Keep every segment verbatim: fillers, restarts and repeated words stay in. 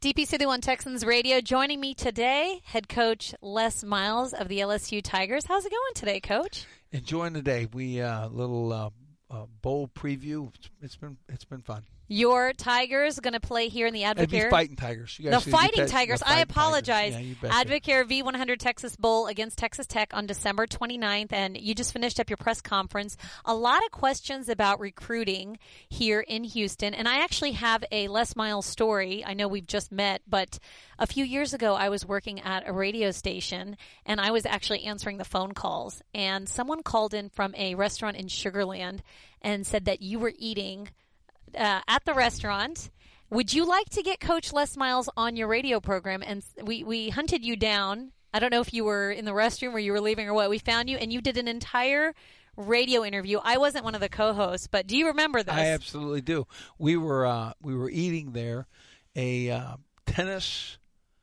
D P Sidhu on Texans Radio. Joining me today, head coach Les Miles of the L S U Tigers. How's it going today, Coach? Enjoying the day. We uh, little uh, uh, bowl preview. It's, it's been it's been fun. Your Tigers going to play here in the Advocare. It'd be Fighting Tigers. You guys the Fighting that, Tigers. the I fighting apologize. Tigers. Yeah, Advocare V one hundred Texas Bowl against Texas Tech on December twenty-ninth, and you just finished up your press conference. A lot of questions about recruiting here in Houston, and I actually have a Les Miles story. I know we've just met, but a few years ago I was working at a radio station, and I was actually answering the phone calls, and someone called in from a restaurant in Sugar Land and said that you were eating Uh, at the restaurant. Would you like to get Coach Les Miles on your radio program? And we, we hunted you down. I don't know if you were in the restroom or you were leaving or what. We found you, and you did an entire radio interview. I wasn't one of the co-hosts, but do you remember this? I absolutely do. We were uh, we were eating there. A uh, tennis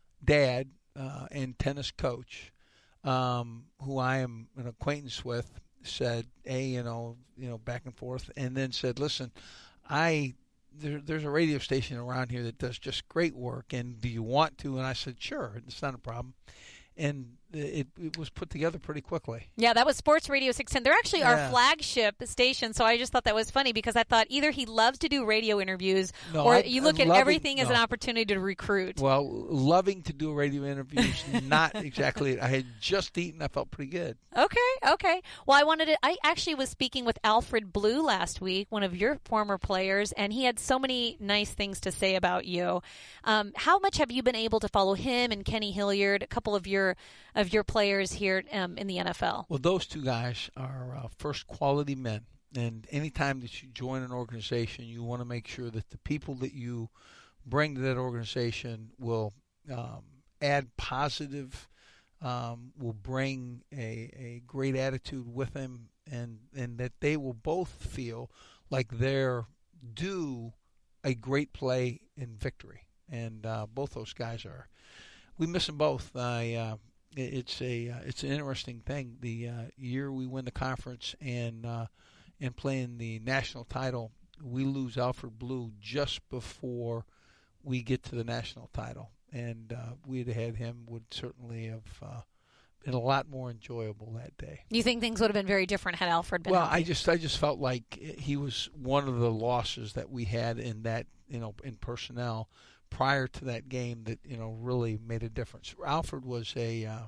dad uh, and tennis coach, um, who I am an acquaintance with, said, "Hey, you know, you know, back and forth," and then said, "Listen, I there, there's a radio station around here that does just great work, and do you want to?" And I said, "Sure, it's not a problem." And it, it was put together pretty quickly. Yeah, that was Sports Radio six ten. They're actually yeah. our flagship station, so I just thought that was funny because I thought either he loves to do radio interviews no, or I, you look I'm at loving, everything as no. an opportunity to recruit. Well, loving to do radio interviews, not exactly it. I had just eaten. I felt pretty good. Okay, okay. Well, I wanted to, I actually was speaking with Alfred Blue last week, one of your former players, and he had so many nice things to say about you. Um, how much have you been able to follow him and Kenny Hilliard, a couple of your of your players here um, in the N F L? Well, those two guys are uh, first quality men, and anytime that you join an organization, you want to make sure that the people that you bring to that organization will um, add positive, um, will bring a, a great attitude with them, and, and that they will both feel like they're due a great play in victory. And uh, both those guys are. We miss them both. I. Uh, It's a uh, it's an interesting thing. The uh, year we win the conference and uh, and play in the national title, we lose Alfred Blue just before we get to the national title, and uh, we'd had him would certainly have uh, been a lot more enjoyable that day. You think things would have been very different had Alfred been well? healthy? I just I just felt like he was one of the losses that we had in that you know in personnel prior to that game that you know really made a difference. Alfred was a uh,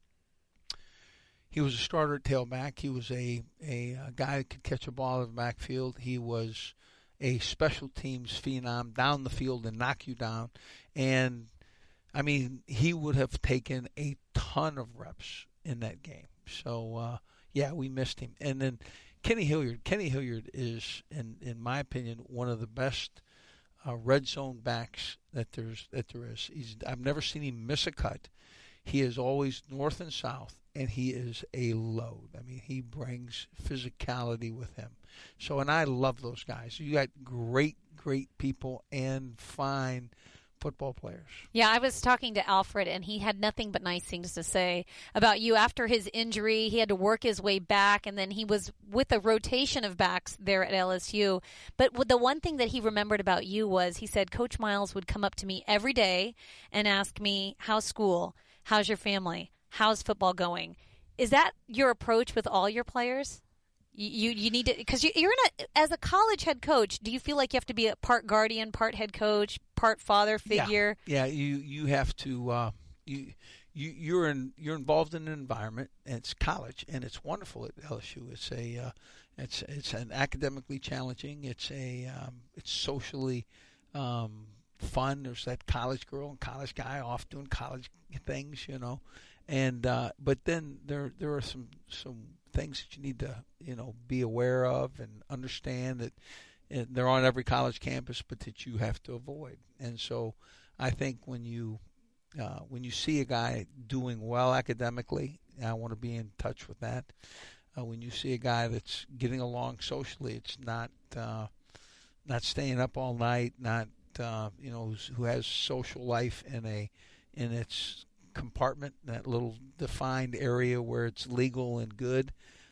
he was a starter at tailback. He was a, a a guy that could catch a ball in the backfield. He was a special teams phenom, down the field and knock you down. And I mean, he would have taken a ton of reps in that game. So uh, yeah, we missed him. And then Kenny Hilliard. Kenny Hilliard is, in in my opinion, one of the best Uh, red zone backs that there's that there is. He's I've never seen him miss a cut. He is always north and south, and he is a load. I mean, he brings physicality with him. So, and I love those guys. You got great, great people and fine football players. Yeah, I was talking to Alfred, and he had nothing but nice things to say about you. After his injury, he had to work his way back, and then he was with a rotation of backs there at L S U. But the one thing that he remembered about you was he said Coach Miles would come up to me every day and ask me, how's school? How's your family? How's football going? Is that your approach with all your players? You you need to, because you, you're in a, as a college head coach, do you feel like you have to be a part guardian, part head coach, part father figure? Yeah, yeah you you have to uh, you you you're in you're involved in an environment, and it's college, and it's wonderful at L S U. It's a uh, it's it's an academically challenging. It's a um, it's socially um, fun. There's that college girl and college guy off doing college things, you know, and uh, but then there there are some some. things that you need to, you know, be aware of and understand that they're on every college campus, but that you have to avoid. And so, I think when you uh, when you see a guy doing well academically, I want to be in touch with that. Uh, when you see a guy that's getting along socially, it's not uh, not staying up all night, not uh, you know, who has social life in a in its compartment, that little defined area where it's legal and good,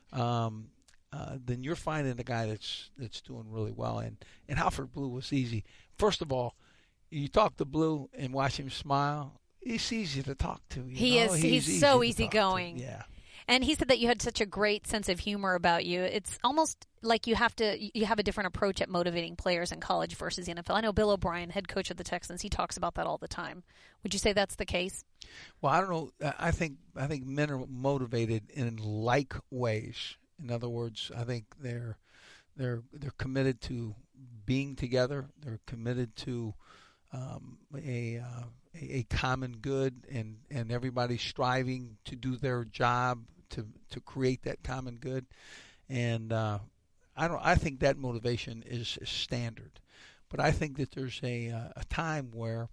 um, uh, then you're finding a guy that's that's doing really well. And, and Alfred Blue was easy. First of all, you talk to Blue and watch him smile. He's easy to talk to. You he know? is. He's, He's so easy easygoing. Yeah. And he said that you had such a great sense of humor about you. It's almost like you have to you have a different approach at motivating players in college versus the N F L. I know Bill O'Brien, head coach of the Texans, he talks about that all the time. Would you say that's the case? Well, I don't know. I think I think men are motivated in like ways. In other words, I think they're they're they're committed to being together. They're committed to um, a, uh, a a common good, and, and everybody striving to do their job to to create that common good. And uh, I don't. I think that motivation is, is standard. But I think that there's a uh, a time where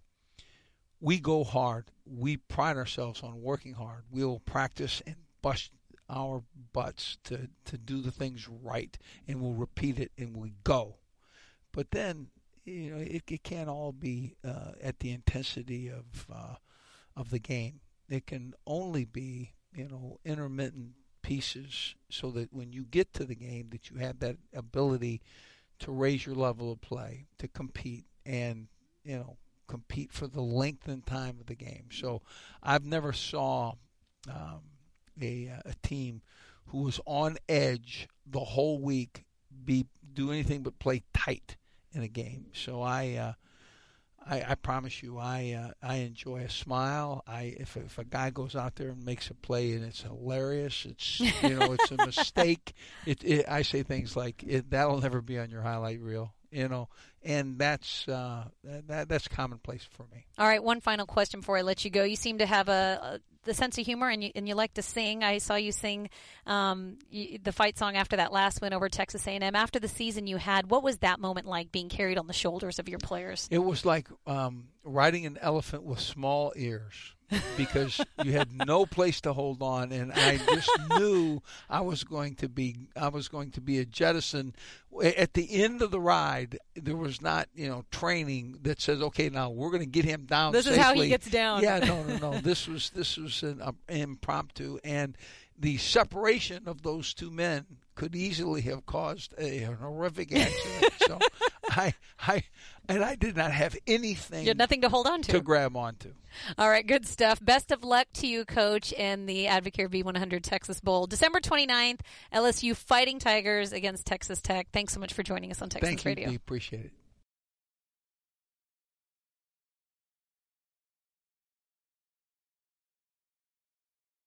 we go hard. We pride ourselves on working hard. We'll practice and bust our butts to, to do the things right, and we'll repeat it, and we go. But then, you know, it, it can't all be uh, at the intensity of uh, of the game. It can only be, you know, intermittent pieces, so that when you get to the game, that you have that ability to raise your level of play, to compete, and, you know, compete for the length and time of the game. So I've never saw um, a, a team who was on edge the whole week be do anything but play tight in a game. So I uh, I, I promise you, I uh, I enjoy a smile. I if if a guy goes out there and makes a play and it's hilarious, it's you know it's a mistake. It, it I say things like it, that'll never be on your highlight reel. You know, and that's uh, that that's commonplace for me. All right, one final question before I let you go. You seem to have a, a the sense of humor, and you and you like to sing. I saw you sing um, you, the fight song after that last win over Texas A and M. After the season you had, what was that moment like, being carried on the shoulders of your players? It was like um, riding an elephant with small ears, because you had no place to hold on, and I just knew I was going to be I was going to be a jettison. At the end of the ride, there was not, you know, training that says, okay, now we're going to get him down This safely. is how he gets down. Yeah, no, no, no. This was this was an um, impromptu, and the separation of those two men could easily have caused a, an horrific accident. So I, I, and I did not have anything. You had nothing to hold on to. To grab onto. All right, good stuff. Best of luck to you, Coach, in the Advocare V one hundred Texas Bowl. December twenty-ninth, L S U Fighting Tigers against Texas Tech. Thanks so much for joining us on Texas Thank Radio. Thank you, Dee. Appreciate it.